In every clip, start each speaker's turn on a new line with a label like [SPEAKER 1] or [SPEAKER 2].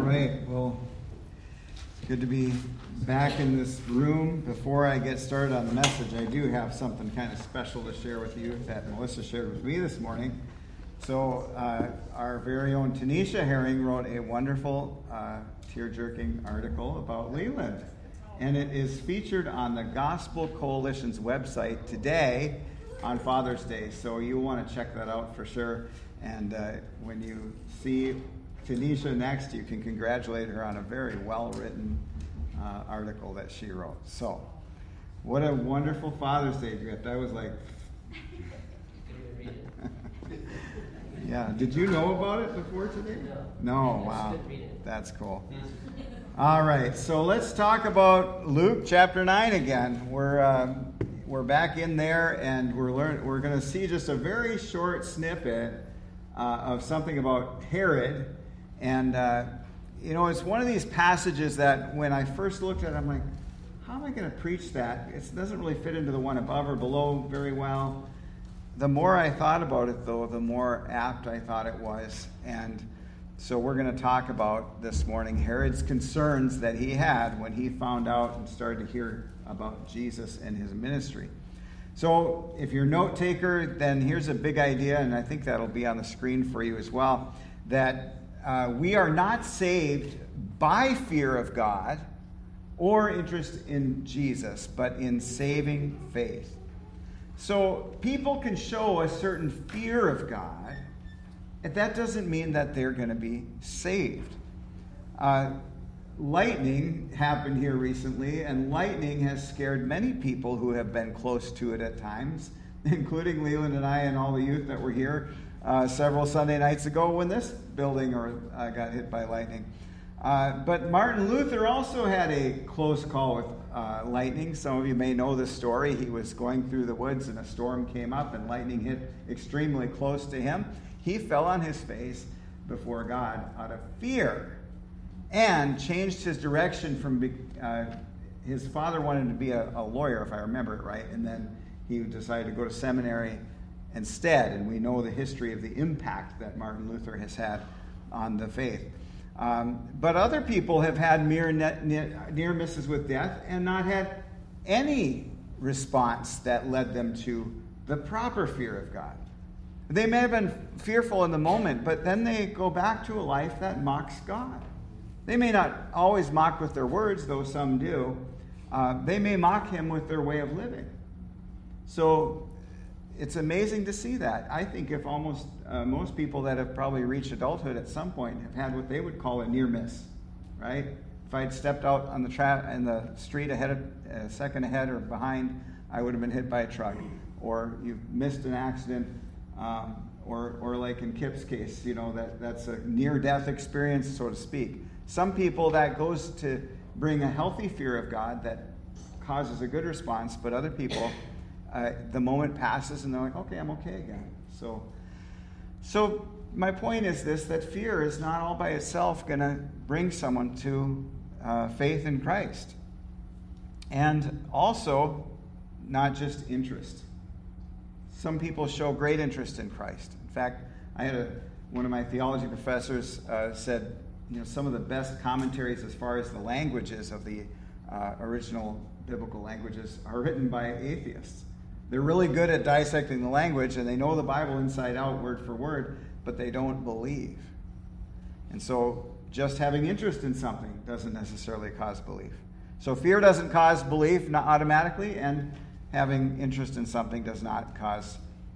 [SPEAKER 1] right, well, it's good to be back in this room. Before I get started on the message, I do have something kind of special to share with you that Melissa shared with me this morning. So our very own Tanisha Herring wrote a wonderful tear-jerking article about Leland. And it is featured on the Gospel Coalition's website today on Father's Day. So you'll want to check that out for sure. And when you see Tanisha next, you can congratulate her on a very well-written article that she wrote. So, what a wonderful Father's Day gift. I was like... Yeah, did you know about it before today? No, wow. That's cool. All right, so let's talk about Luke chapter 9 again. We're back in there, and we're going to see just a very short snippet of something about Herod. And, it's one of these passages that when I first looked at it, I'm like, how am I going to preach that? It doesn't really fit into the one above or below very well. The more I thought about it, though, the more apt I thought it was. And so we're going to talk about this morning Herod's concerns that he had when he found out and started to hear about Jesus and his ministry. So if you're a note taker, then here's a big idea, and I think that'll be on the screen for you as well, that we are not saved by fear of God or interest in Jesus, but in saving faith. So people can show a certain fear of God, and that doesn't mean that they're going to be saved. Lightning happened here recently, and lightning has scared many people who have been close to it at times, including Leland and I and all the youth that were here several Sunday nights ago when this building got hit by lightning. But Martin Luther also had a close call with lightning. Some of you may know this story. He was going through the woods and a storm came up and lightning hit extremely close to him. He fell on his face before God out of fear and changed his direction from his father wanted to be a lawyer, if I remember it right, and then he decided to go to seminary instead. And we know the history of the impact that Martin Luther has had on the faith. But other people have had near misses with death and not had any response that led them to the proper fear of God. They may have been fearful in the moment, but then they go back to a life that mocks God. They may not always mock with their words, though some do. They may mock him with their way of living. So it's amazing to see that. I think if almost most people that have probably reached adulthood at some point have had what they would call a near miss, right? If I'd stepped out on in the street a second ahead or behind, I would have been hit by a truck. Or you've missed an accident, or like in Kip's case, that's a near-death experience, so to speak. Some people that goes to bring a healthy fear of God that causes a good response, but other people, the moment passes and they're like, okay, I'm okay again. So my point is this, that fear is not all by itself going to bring someone to faith in Christ. And also, not just interest. Some people show great interest in Christ. In fact, I had one of my theology professors said, some of the best commentaries as far as the languages of the original biblical languages are written by atheists. They're really good at dissecting the language, and they know the Bible inside out, word for word, but they don't believe. And so just having interest in something doesn't necessarily cause belief. So fear doesn't cause belief not automatically, and having interest in something does not cause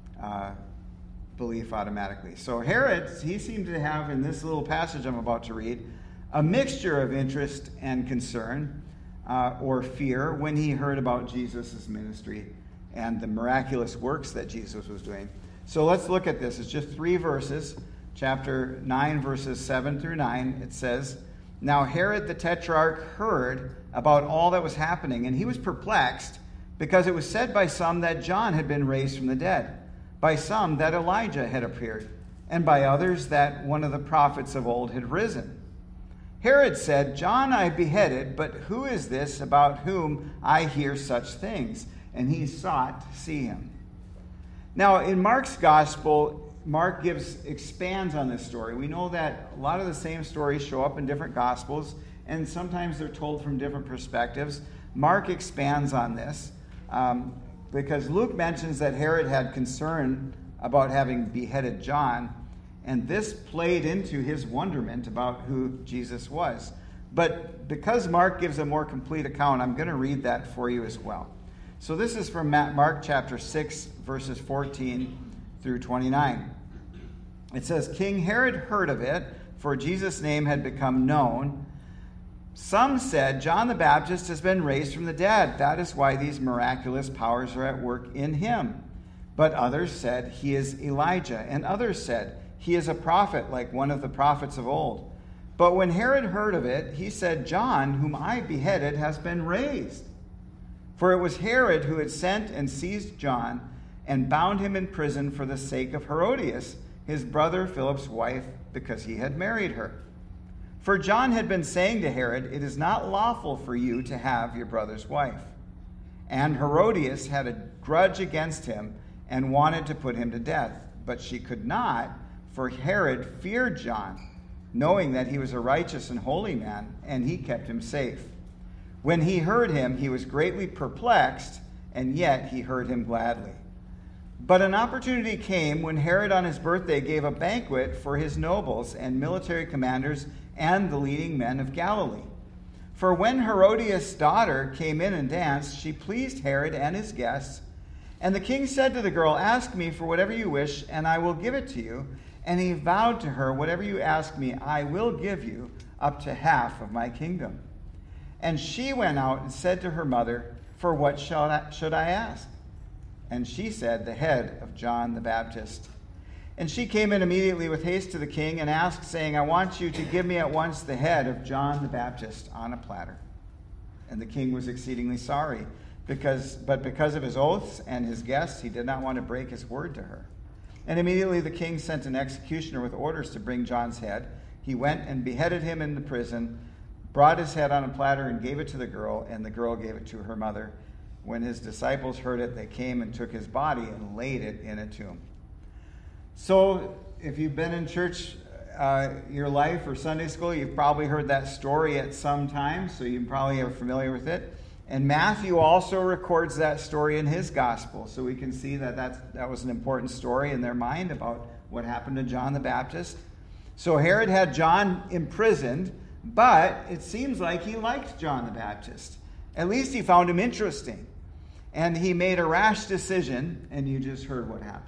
[SPEAKER 1] belief automatically. So Herod, he seemed to have, in this little passage I'm about to read, a mixture of interest and concern or fear when he heard about Jesus' ministry and the miraculous works that Jesus was doing. So let's look at this. It's just 3 verses. Chapter 9, verses 7 through 9. It says, "Now Herod the Tetrarch heard about all that was happening, and he was perplexed, because it was said by some that John had been raised from the dead, by some that Elijah had appeared, and by others that one of the prophets of old had risen. Herod said, 'John I beheaded, but who is this about whom I hear such things?' And he sought to see him." Now, in Mark's gospel, Mark expands on this story. We know that a lot of the same stories show up in different Gospels, and sometimes they're told from different perspectives. Mark expands on this because Luke mentions that Herod had concern about having beheaded John, and this played into his wonderment about who Jesus was. But because Mark gives a more complete account, I'm going to read that for you as well. So this is from Mark chapter 6, verses 14 through 29. It says, King Herod heard of it, for Jesus' name had become known. Some said, John the Baptist has been raised from the dead. That is why these miraculous powers are at work in him. But others said, he is Elijah. And others said, he is a prophet, like one of the prophets of old. But when Herod heard of it, he said, John, whom I beheaded, has been raised. For it was Herod who had sent and seized John and bound him in prison for the sake of Herodias, his brother Philip's wife, because he had married her. For John had been saying to Herod, it is not lawful for you to have your brother's wife. And Herodias had a grudge against him and wanted to put him to death. But she could not, for Herod feared John, knowing that he was a righteous and holy man, and he kept him safe. When he heard him, he was greatly perplexed, and yet he heard him gladly. But an opportunity came when Herod on his birthday gave a banquet for his nobles and military commanders and the leading men of Galilee. For when Herodias' daughter came in and danced, she pleased Herod and his guests. And the king said to the girl, ask me for whatever you wish, and I will give it to you. And he vowed to her, whatever you ask me, I will give you up to half of my kingdom. And she went out and said to her mother, for what should I ask? And she said, the head of John the Baptist. And she came in immediately with haste to the king and asked, saying, I want you to give me at once the head of John the Baptist on a platter. And the king was exceedingly sorry, but because of his oaths and his guests, he did not want to break his word to her. And immediately the king sent an executioner with orders to bring John's head. He went and beheaded him in the prison, brought his head on a platter and gave it to the girl, and the girl gave it to her mother. When his disciples heard it, they came and took his body and laid it in a tomb. So if you've been in church your life or Sunday school, you've probably heard that story at some time, so you probably are familiar with it. And Matthew also records that story in his gospel, so we can see that was an important story in their mind about what happened to John the Baptist. So Herod had John imprisoned, but it seems like he liked John the Baptist. At least he found him interesting. And he made a rash decision, and you just heard what happened.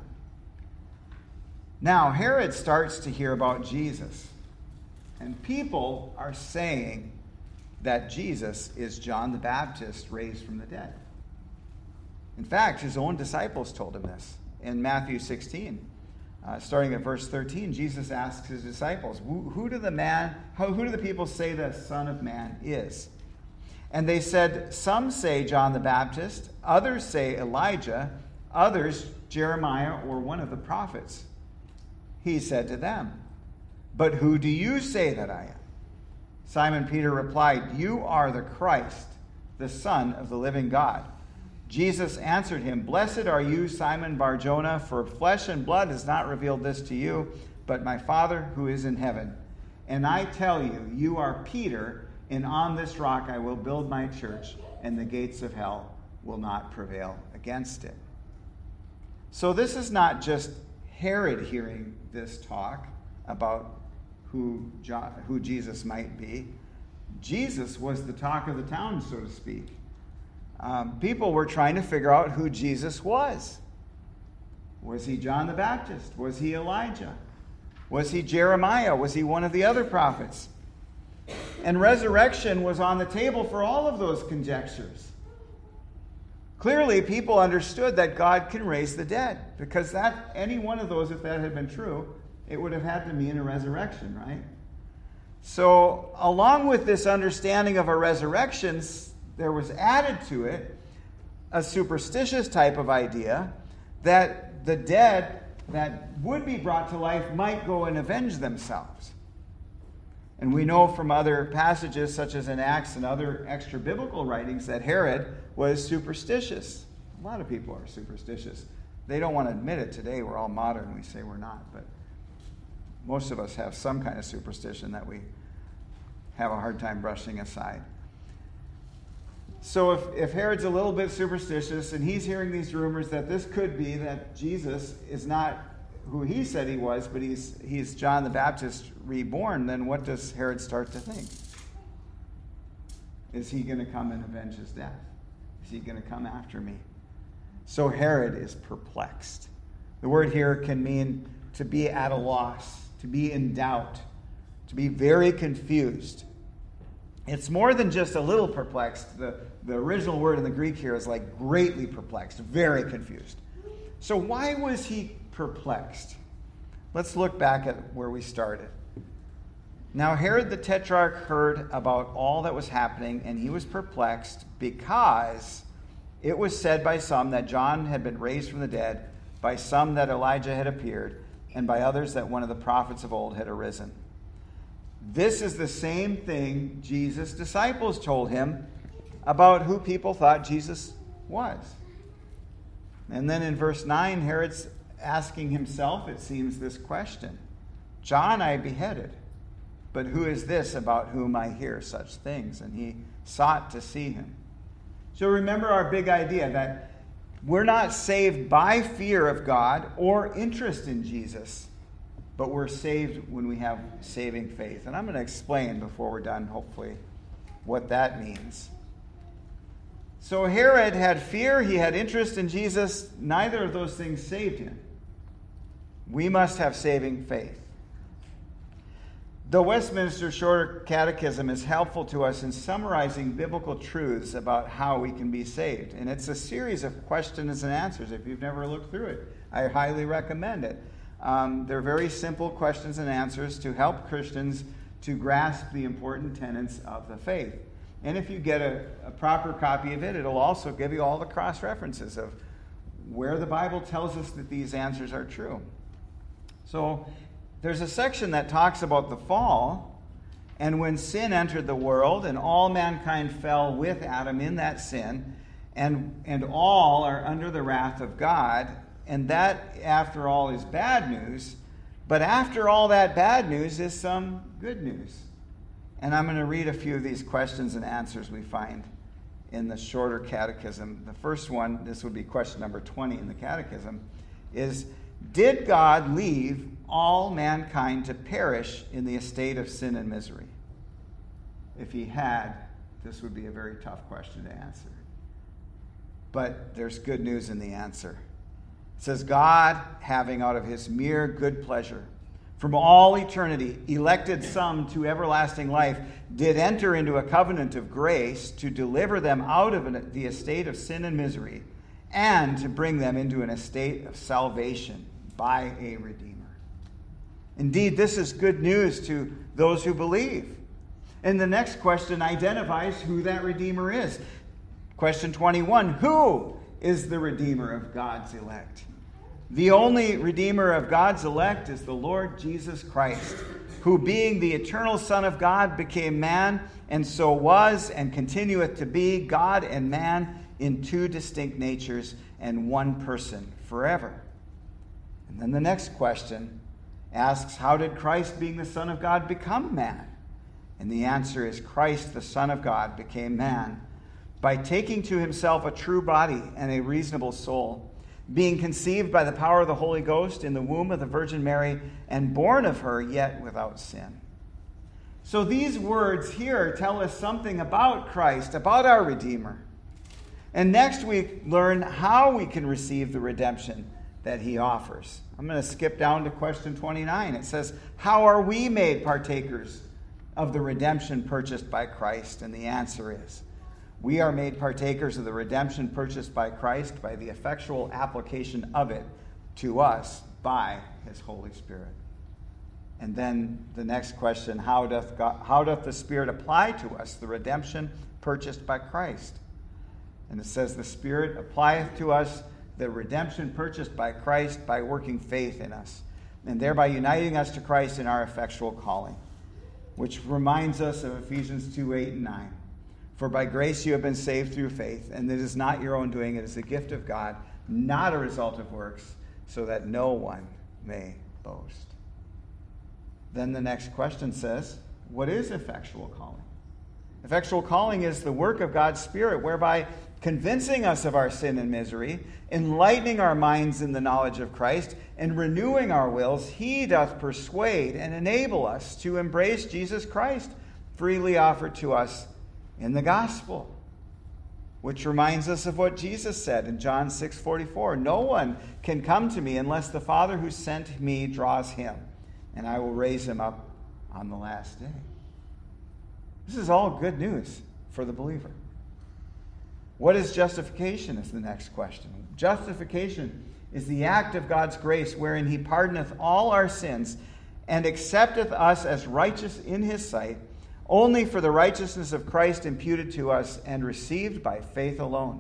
[SPEAKER 1] Now, Herod starts to hear about Jesus. And people are saying that Jesus is John the Baptist raised from the dead. In fact, his own disciples told him this. In Matthew 16, starting at verse 13, Jesus asks his disciples, who do the people say the Son of Man is? And they said, some say John the Baptist, others say Elijah, others Jeremiah or one of the prophets. He said to them, but who do you say that I am? Simon Peter replied, you are the Christ, the Son of the living God. Jesus answered him, blessed are you, Simon Bar-Jonah, for flesh and blood has not revealed this to you, but my Father who is in heaven. And I tell you, you are Peter, and on this rock I will build my church, and the gates of hell will not prevail against it. So this is not just Herod hearing this talk about who Jesus might be. Jesus was the talk of the town, so to speak. People were trying to figure out who Jesus was. Was he John the Baptist? Was he Elijah? Was he Jeremiah? Was he one of the other prophets? And resurrection was on the table for all of those conjectures. Clearly, people understood that God can raise the dead, because any one of those, if that had been true, it would have had to mean a resurrection, right? So, along with this understanding of a resurrection, there was added to it a superstitious type of idea that the dead that would be brought to life might go and avenge themselves. And we know from other passages, such as in Acts and other extra-biblical writings, that Herod was superstitious. A lot of people are superstitious. They don't want to admit it today. We're all modern. We say we're not. But most of us have some kind of superstition that we have a hard time brushing aside. So if Herod's a little bit superstitious and he's hearing these rumors that this could be that Jesus is not who he said he was, but he's John the Baptist reborn, then what does Herod start to think? Is he going to come and avenge his death? Is he going to come after me? So Herod is perplexed. The word here can mean to be at a loss, to be in doubt, to be very confused. It's more than just a little perplexed. The original word in the Greek here is like greatly perplexed, very confused. So why was he perplexed? Let's look back at where we started. Now Herod the Tetrarch heard about all that was happening, and he was perplexed because it was said by some that John had been raised from the dead, by some that Elijah had appeared, and by others that one of the prophets of old had arisen. This is the same thing Jesus' disciples told him about who people thought Jesus was. And then in verse 9, Herod's asking himself, it seems, this question. John I beheaded, but who is this about whom I hear such things? And he sought to see him. So remember our big idea that we're not saved by fear of God or interest in Jesus, but we're saved when we have saving faith. And I'm going to explain before we're done, hopefully, what that means. So Herod had fear, he had interest in Jesus. Neither of those things saved him. We must have saving faith. The Westminster Shorter Catechism is helpful to us in summarizing biblical truths about how we can be saved. And it's a series of questions and answers. If you've never looked through it, I highly recommend it. They're very simple questions and answers to help Christians to grasp the important tenets of the faith. And if you get a proper copy of it, it'll also give you all the cross-references of where the Bible tells us that these answers are true. So there's a section that talks about the fall, and when sin entered the world, and all mankind fell with Adam in that sin, and all are under the wrath of God, and that, after all, is bad news. But after all that bad news is some good news. And I'm going to read a few of these questions and answers we find in the Shorter Catechism. The first one, this would be question number 20 in the Catechism, is, did God leave all mankind to perish in the estate of sin and misery? If he had, this would be a very tough question to answer. But there's good news in the answer. It says, God, having out of his mere good pleasure, from all eternity, elected some to everlasting life, did enter into a covenant of grace to deliver them out of the estate of sin and misery, and to bring them into an estate of salvation by a Redeemer. Indeed, this is good news to those who believe. And the next question identifies who that Redeemer is. Question 21, who is the Redeemer of God's elect? The only Redeemer of God's elect is the Lord Jesus Christ, who being the eternal Son of God became man, and so was and continueth to be God and man in two distinct natures and one person forever. And then the next question asks, how did Christ, being the Son of God, become man? And the answer is, Christ, the Son of God, became man by taking to himself a true body and a reasonable soul, being conceived by the power of the Holy Ghost in the womb of the Virgin Mary, and born of her, yet without sin. So these words here tell us something about Christ, about our Redeemer. And next week, learn how we can receive the redemption that he offers. I'm going to skip down to question 29. It says, how are we made partakers of the redemption purchased by Christ? And the answer is, we are made partakers of the redemption purchased by Christ by the effectual application of it to us by his Holy Spirit. And then the next question, how doth the Spirit apply to us the redemption purchased by Christ? And it says, the Spirit applieth to us the redemption purchased by Christ by working faith in us, and thereby uniting us to Christ in our effectual calling. Which reminds us of Ephesians 2:8 and 9. For by grace you have been saved through faith, and it is not your own doing, it is the gift of God, not a result of works, so that no one may boast. Then the next question says, what is effectual calling? Effectual calling is the work of God's Spirit, whereby convincing us of our sin and misery, enlightening our minds in the knowledge of Christ, and renewing our wills, he doth persuade and enable us to embrace Jesus Christ, freely offered to us in the gospel. Which reminds us of what Jesus said in John 6:44. No one can come to me unless the Father who sent me draws him, and I will raise him up on the last day. This is all good news for the believer. What is justification is the next question. Justification is the act of God's grace wherein he pardoneth all our sins and accepteth us as righteous in his sight, only for the righteousness of Christ imputed to us and received by faith alone.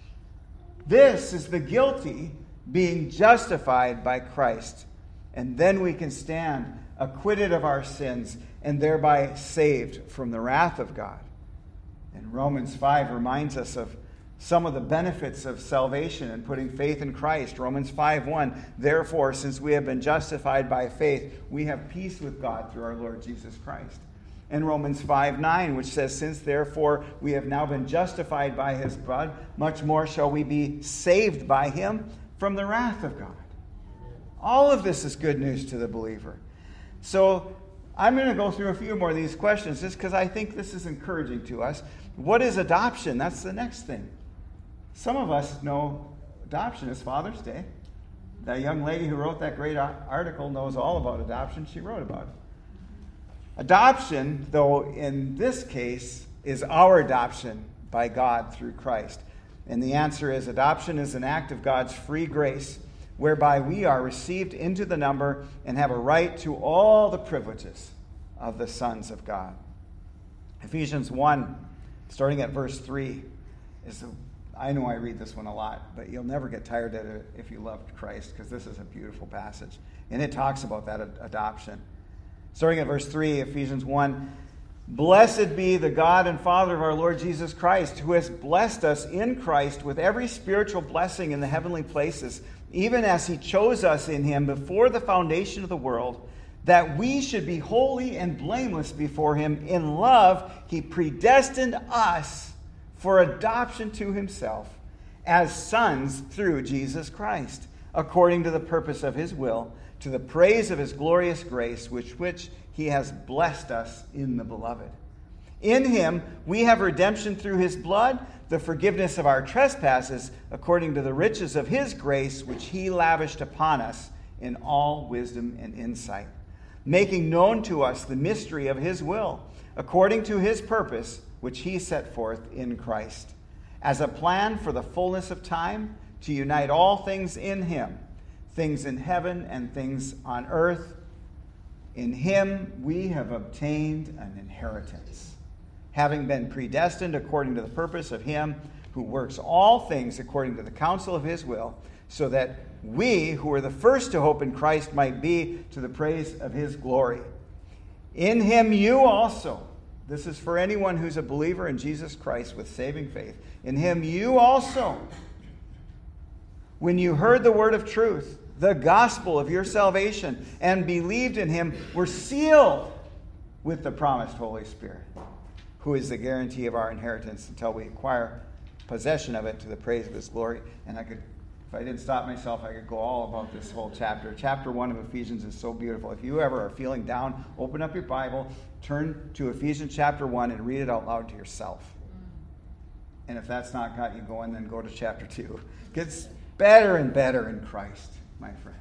[SPEAKER 1] This is the guilty being justified by Christ, and then we can stand acquitted of our sins and thereby saved from the wrath of God. And Romans 5 reminds us of some of the benefits of salvation and putting faith in Christ. Romans 5:1, therefore, since we have been justified by faith, we have peace with God through our Lord Jesus Christ. And Romans 5:9, which says, since therefore we have now been justified by his blood, much more shall we be saved by him from the wrath of God. All of this is good news to the believer. So I'm going to go through a few more of these questions just because I think this is encouraging to us. What is adoption? That's the next thing. Some of us know adoption is Father's Day. That young lady who wrote that great article knows all about adoption. She wrote about it. Adoption, though, in this case, is our adoption by God through Christ. And the answer is adoption is an act of God's free grace, whereby we are received into the number and have a right to all the privileges of the sons of God. Ephesians 1, starting at verse 3, I know I read this one a lot, but you'll never get tired of it if you love Christ, because this is a beautiful passage. And it talks about that adoption. Starting at verse 3, Ephesians 1, blessed be the God and Father of our Lord Jesus Christ, who has blessed us in Christ with every spiritual blessing in the heavenly places, even as he chose us in him before the foundation of the world, that we should be holy and blameless before him. In love, he predestined us for adoption to himself as sons through Jesus Christ, according to the purpose of his will, to the praise of his glorious grace, which he has blessed us in the beloved. In him we have redemption through his blood, the forgiveness of our trespasses, according to the riches of his grace, which he lavished upon us in all wisdom and insight, making known to us the mystery of his will, according to his purpose, which he set forth in Christ, as a plan for the fullness of time, to unite all things in him, things in heaven and things on earth. In him we have obtained an inheritance, having been predestined according to the purpose of him who works all things according to the counsel of his will, so that we, who were the first to hope in Christ, might be to the praise of his glory. In him you also, this is for anyone who's a believer in Jesus Christ with saving faith, in him you also, when you heard the word of truth, the gospel of your salvation, and believed in him, were sealed with the promised Holy Spirit, who is the guarantee of our inheritance until we acquire possession of it to the praise of his glory. And if I didn't stop myself, I could go all about this whole chapter. Chapter 1 of Ephesians is so beautiful. If you ever are feeling down, open up your Bible, turn to Ephesians chapter 1 and read it out loud to yourself. And if that's not got you going, then go to chapter 2. It gets better and better in Christ, my friend.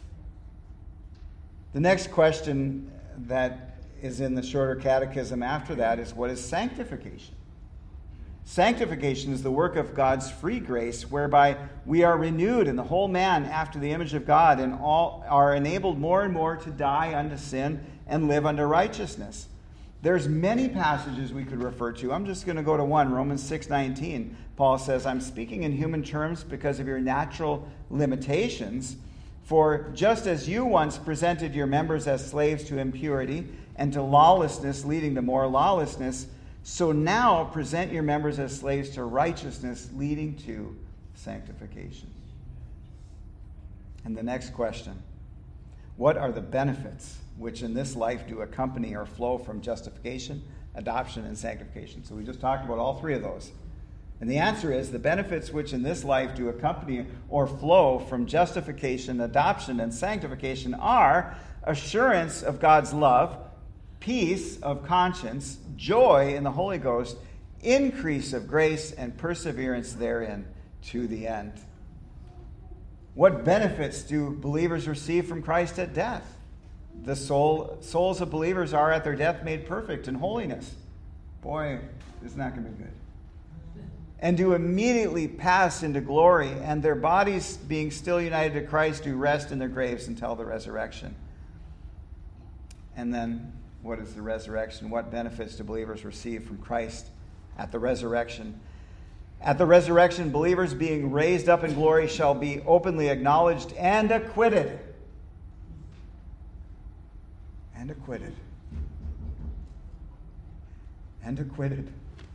[SPEAKER 1] The next question that is in the shorter catechism after that is, what is sanctification? Sanctification is the work of God's free grace, whereby we are renewed in the whole man after the image of God, and all are enabled more and more to die unto sin and live unto righteousness. There's many passages we could refer to. I'm just going to go to one, Romans 6:19. Paul says, I'm speaking in human terms because of your natural limitations. For just as you once presented your members as slaves to impurity and to lawlessness, leading to more lawlessness, so now present your members as slaves to righteousness, leading to sanctification. And the next question, what are the benefits which in this life do accompany or flow from justification, adoption, and sanctification? So we just talked about all three of those. And the answer is the benefits which in this life do accompany or flow from justification, adoption, and sanctification are assurance of God's love, peace of conscience, joy in the Holy Ghost, increase of grace, and perseverance therein to the end. What benefits do believers receive from Christ at death? The souls of believers are at their death made perfect in holiness. Boy, it's not going to be good. And do immediately pass into glory, and their bodies, being still united to Christ, do rest in their graves until the resurrection. And then, what is the resurrection? What benefits do believers receive from Christ at the resurrection? At the resurrection, believers being raised up in glory shall be openly acknowledged and acquitted. And acquitted. And acquitted.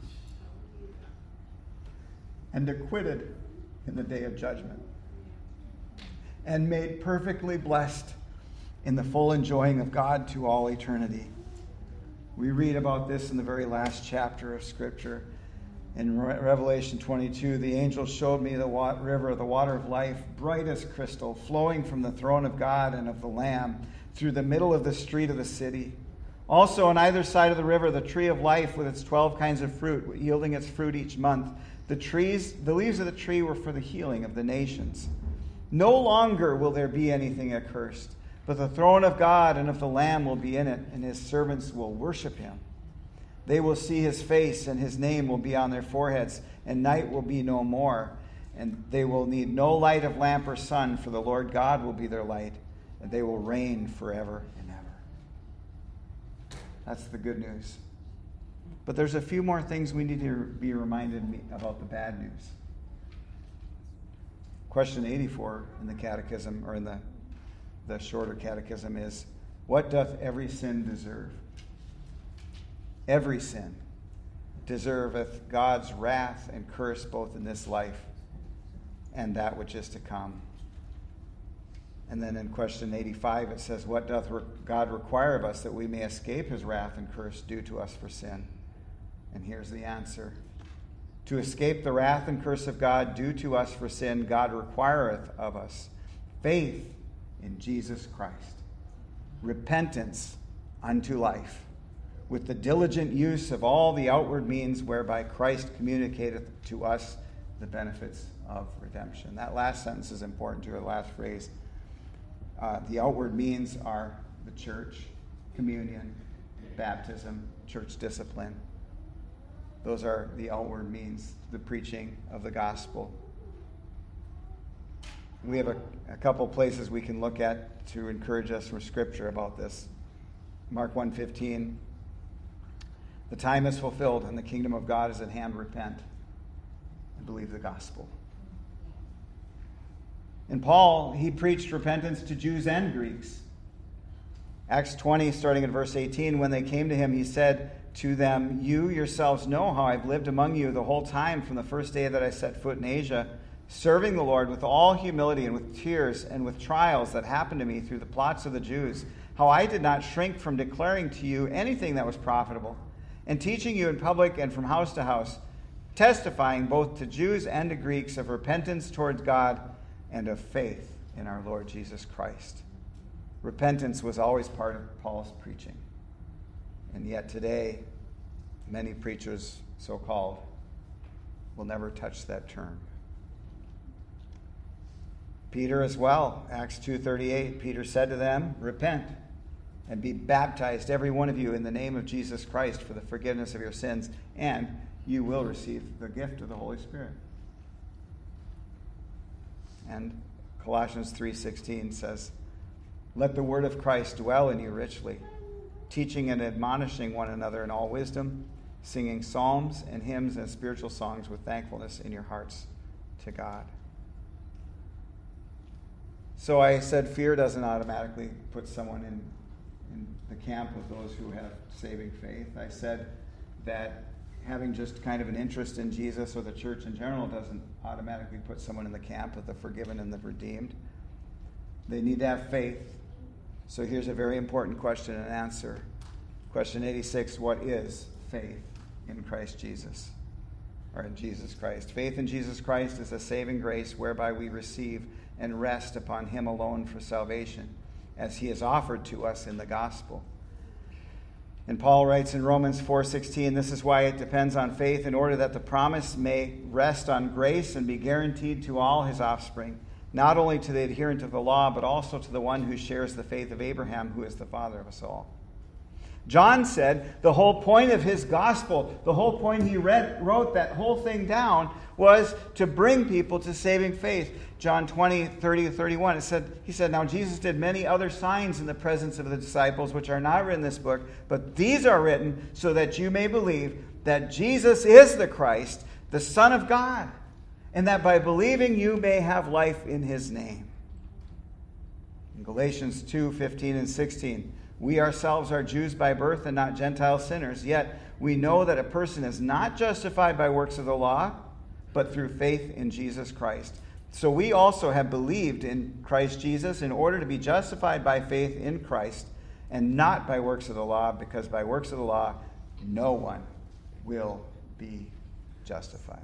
[SPEAKER 1] And acquitted in the day of judgment. And made perfectly blessed in the full enjoying of God to all eternity. We read about this in the very last chapter of Scripture. In Revelation 22, the angel showed me the river, the water of life, bright as crystal, flowing from the throne of God and of the Lamb through the middle of the street of the city. Also on either side of the river, the tree of life with its 12 kinds of fruit, yielding its fruit each month. The leaves of the tree were for the healing of the nations. No longer will there be anything accursed, but the throne of God and of the Lamb will be in it, and his servants will worship him. They will see his face, and his name will be on their foreheads, and night will be no more. And they will need no light of lamp or sun, for the Lord God will be their light, and they will reign forever and ever. That's the good news. But there's a few more things we need to be reminded about the bad news. Question 84 in the catechism, or in the shorter catechism, is, what doth every sin deserve? Every sin deserveth God's wrath and curse both in this life and that which is to come. And then in question 85 it says, what doth God require of us that we may escape his wrath and curse due to us for sin? And here's the answer. To escape the wrath and curse of God due to us for sin, God requireth of us faith in Jesus Christ, repentance unto life, with the diligent use of all the outward means whereby Christ communicateth to us the benefits of redemption. That last sentence is important to the last phrase. The outward means are the church, communion, baptism, church discipline. Those are the outward means, the preaching of the gospel. We have a couple places we can look at to encourage us from Scripture about this. Mark 1:15. The time is fulfilled and the kingdom of God is at hand. Repent and believe the gospel. And Paul, he preached repentance to Jews and Greeks. Acts 20, starting in verse 18, when they came to him, he said to them, you yourselves know how I've lived among you the whole time from the first day that I set foot in Asia, serving the Lord with all humility and with tears and with trials that happened to me through the plots of the Jews, how I did not shrink from declaring to you anything that was profitable, and teaching you in public and from house to house, testifying both to Jews and to Greeks of repentance towards God and of faith in our Lord Jesus Christ. Repentance was always part of Paul's preaching. And yet today, many preachers, so-called, will never touch that term. Peter as well, Acts 2:38, Peter said to them, repent and be baptized, every one of you, in the name of Jesus Christ for the forgiveness of your sins, and you will receive the gift of the Holy Spirit. And Colossians 3:16 says, let the word of Christ dwell in you richly, teaching and admonishing one another in all wisdom, singing psalms and hymns and spiritual songs with thankfulness in your hearts to God. So I said fear doesn't automatically put someone in the camp of those who have saving faith. I said that having just kind of an interest in Jesus or the church in general doesn't automatically put someone in the camp of the forgiven and the redeemed. They need to have faith. So here's a very important question and answer. Question 86, what is faith in Christ Jesus? Or in Jesus Christ. Faith in Jesus Christ is a saving grace whereby we receive and rest upon him alone for salvation, as he is offered to us in the gospel. And Paul writes in Romans 4:16, this is why it depends on faith, in order that the promise may rest on grace and be guaranteed to all his offspring, not only to the adherent of the law, but also to the one who shares the faith of Abraham, who is the father of us all. John said the whole point of his gospel, the whole point he wrote that whole thing down, was to bring people to saving faith. John 20:30-31, he said, now Jesus did many other signs in the presence of the disciples, which are not written in this book, but these are written so that you may believe that Jesus is the Christ, the Son of God, and that by believing you may have life in his name. In Galatians 2:15 and 16, we ourselves are Jews by birth and not Gentile sinners, yet we know that a person is not justified by works of the law, but through faith in Jesus Christ. So we also have believed in Christ Jesus in order to be justified by faith in Christ and not by works of the law, because by works of the law no one will be justified.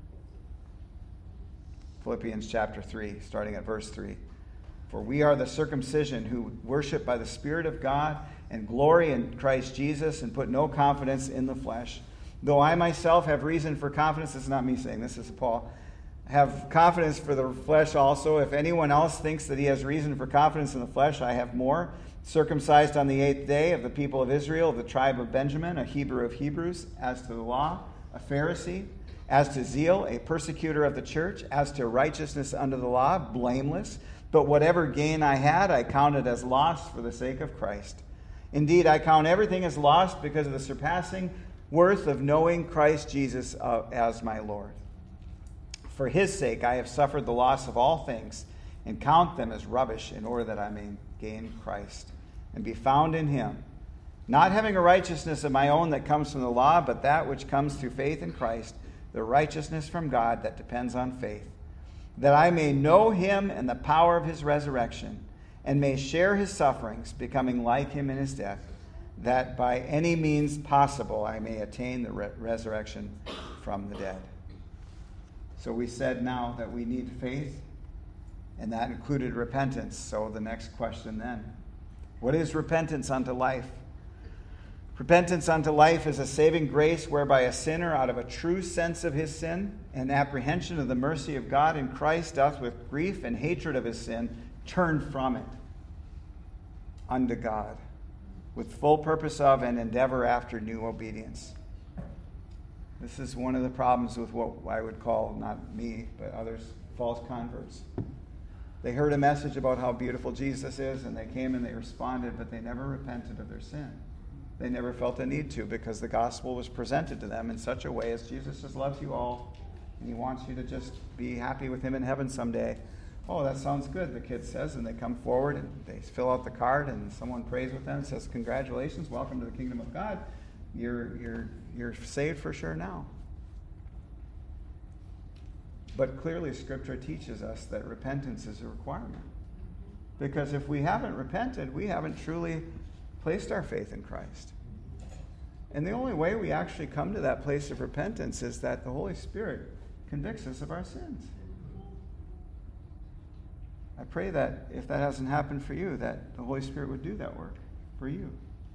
[SPEAKER 1] Philippians chapter 3, starting at verse 3. For we are the circumcision who worship by the Spirit of God and glory in Christ Jesus and put no confidence in the flesh. Though I myself have reason for confidence, this is not me saying, this is Paul, have confidence for the flesh also. If anyone else thinks that he has reason for confidence in the flesh, I have more. Circumcised on the 8th day, of the people of Israel, of the tribe of Benjamin, a Hebrew of Hebrews, as to the law, a Pharisee, as to zeal, a persecutor of the church, as to righteousness under the law, blameless. But whatever gain I had, I counted as loss for the sake of Christ. Indeed, I count everything as lost because of the surpassing worth of knowing Christ Jesus as my Lord. For his sake I have suffered the loss of all things, and count them as rubbish, in order that I may gain Christ, and be found in him, not having a righteousness of my own that comes from the law, but that which comes through faith in Christ, the righteousness from God that depends on faith, that I may know him and the power of his resurrection, and may share his sufferings, becoming like him in his death, that by any means possible I may attain the resurrection from the dead. So we said now that we need faith, and that included repentance. So the next question then, what is repentance unto life? Repentance unto life is a saving grace whereby a sinner, out of a true sense of his sin and apprehension of the mercy of God in Christ, doth with grief and hatred of his sin turn from it unto God, with full purpose of and endeavor after new obedience. This is one of the problems with what I would call, not me, but others, false converts. They heard a message about how beautiful Jesus is, and they came and they responded, but they never repented of their sin. They never felt a need to, because the gospel was presented to them in such a way as Jesus just loves you all, and he wants you to just be happy with him in heaven someday. Oh, that sounds good, the kid says, and they come forward and they fill out the card, and someone prays with them and says, congratulations, welcome to the kingdom of God. You're saved for sure now. But clearly Scripture teaches us that repentance is a requirement. Because if we haven't repented, we haven't truly placed our faith in Christ. And the only way we actually come to that place of repentance is that the Holy Spirit convicts us of our sins. I pray that if that hasn't happened for you, that the Holy Spirit would do that work for you.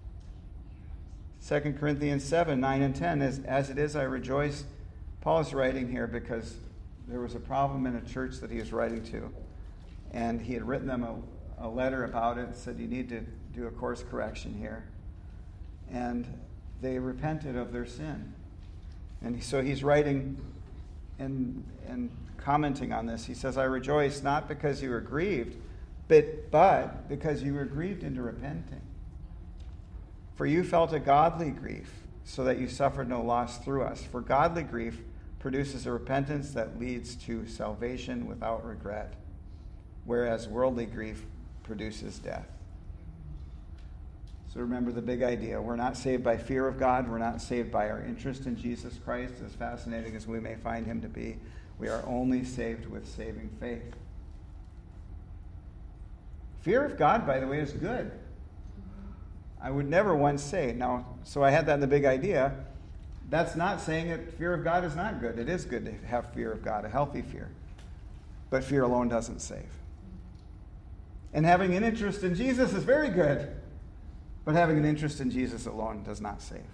[SPEAKER 1] 2 Corinthians 7, 9 and 10, as it is I rejoice. Paul is writing here because there was a problem in a church that he was writing to. And he had written them a letter about it and said, you need to do a course correction here. And they repented of their sin. And so he's writing and commenting on this. He says, I rejoice not because you were grieved, but because you were grieved into repenting. For you felt a godly grief, so that you suffered no loss through us. For godly grief produces a repentance that leads to salvation without regret, whereas worldly grief produces death. So remember the big idea. We're not saved by fear of God. We're not saved by our interest in Jesus Christ, as fascinating as we may find him to be. We are only saved with saving faith. Fear of God, by the way, is good. I would never once say, now, so I had that in the big idea. That's not saying that fear of God is not good. It is good to have fear of God, a healthy fear. But fear alone doesn't save. And having an interest in Jesus is very good. But having an interest in Jesus alone does not save.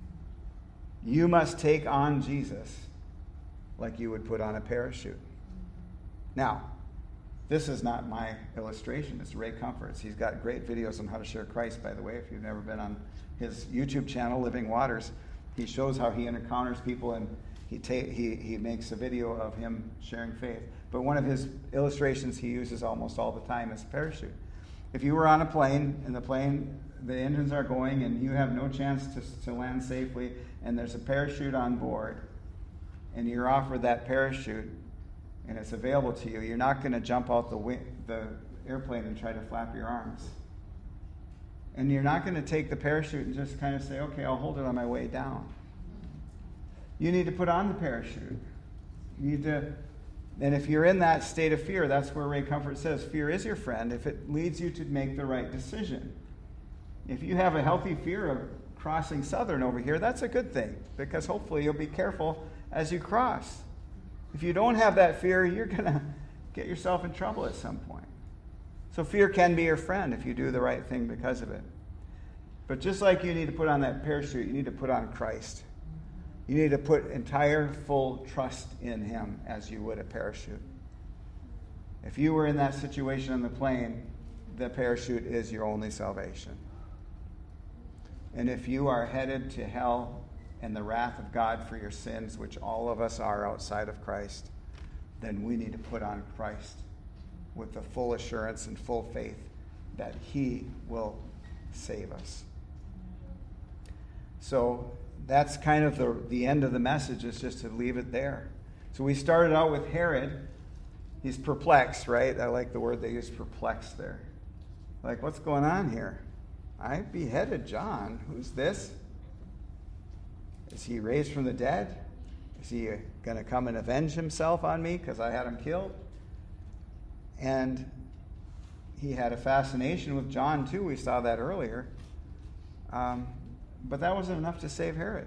[SPEAKER 1] You must take on Jesus like you would put on a parachute. Now, this is not my illustration. It's Ray Comfort's. He's got great videos on how to share Christ, by the way. If you've never been on his YouTube channel, Living Waters, he shows how he encounters people, and he makes a video of him sharing faith. But one of his illustrations he uses almost all the time is a parachute. If you were on a plane, and the engines are going, and you have no chance to land safely, and there's a parachute on board, and you're offered that parachute, and it's available to you, you're not going to jump out the airplane and try to flap your arms. And you're not going to take the parachute and just kind of say, okay, I'll hold it on my way down. You need to put on the parachute. You need to, and if you're in that state of fear, that's where Ray Comfort says, fear is your friend if it leads you to make the right decision. If you have a healthy fear of crossing Southern over here, that's a good thing, because hopefully you'll be careful as you cross. If you don't have that fear, you're going to get yourself in trouble at some point. So fear can be your friend if you do the right thing because of it. But just like you need to put on that parachute, you need to put on Christ. You need to put entire, full trust in him as you would a parachute. If you were in that situation on the plane, the parachute is your only salvation. And if you are headed to hell and the wrath of God for your sins, which all of us are outside of Christ, then we need to put on Christ with the full assurance and full faith that he will save us. So that's kind of the end of the message, is just to leave it there. So we started out with Herod. He's perplexed, right? I like the word they use, perplexed there. Like, what's going on here? I beheaded John. Who's this? Is he raised from the dead? Is he going to come and avenge himself on me because I had him killed? And he had a fascination with John too. We saw that earlier. But that wasn't enough to save Herod.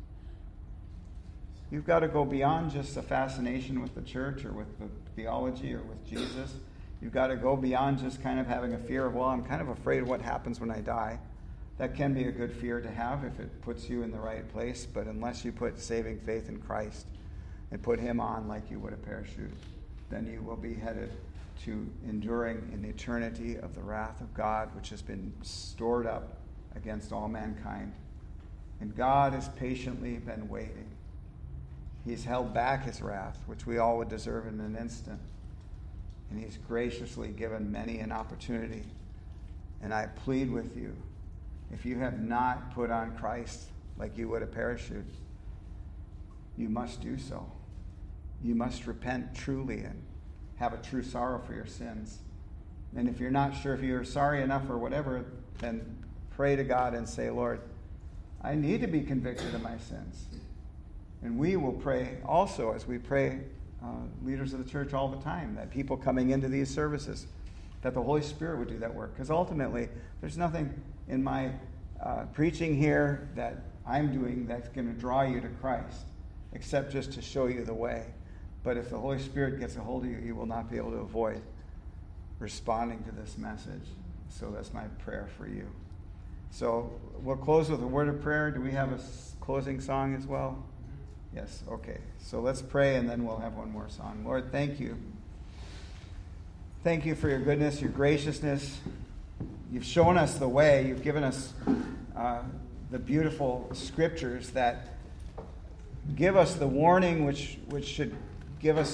[SPEAKER 1] You've got to go beyond just a fascination with the church or with the theology or with Jesus. You've got to go beyond just kind of having a fear of, well, I'm kind of afraid of what happens when I die. That can be a good fear to have if it puts you in the right place, but unless you put saving faith in Christ and put him on like you would a parachute, then you will be headed to enduring in the eternity of the wrath of God, which has been stored up against all mankind. And God has patiently been waiting. He's held back his wrath, which we all would deserve in an instant. And he's graciously given many an opportunity. And I plead with you, if you have not put on Christ like you would a parachute, you must do so. You must repent truly and have a true sorrow for your sins. And if you're not sure if you're sorry enough or whatever, then pray to God and say, Lord, I need to be convicted of my sins. And we will pray also, as we pray leaders of the church all the time, that people coming into these services, that the Holy Spirit would do that work. Because ultimately, there's nothing in my preaching here that I'm doing that's going to draw you to Christ, except just to show you the way. But if the Holy Spirit gets a hold of you, you will not be able to avoid responding to this message. So that's my prayer for you. So we'll close with a word of prayer. Do we have a closing song as well? Yes, okay. So let's pray, and then we'll have one more song. Lord, thank you. Thank you for your goodness, your graciousness. You've shown us the way. You've given us the beautiful scriptures that give us the warning which should give us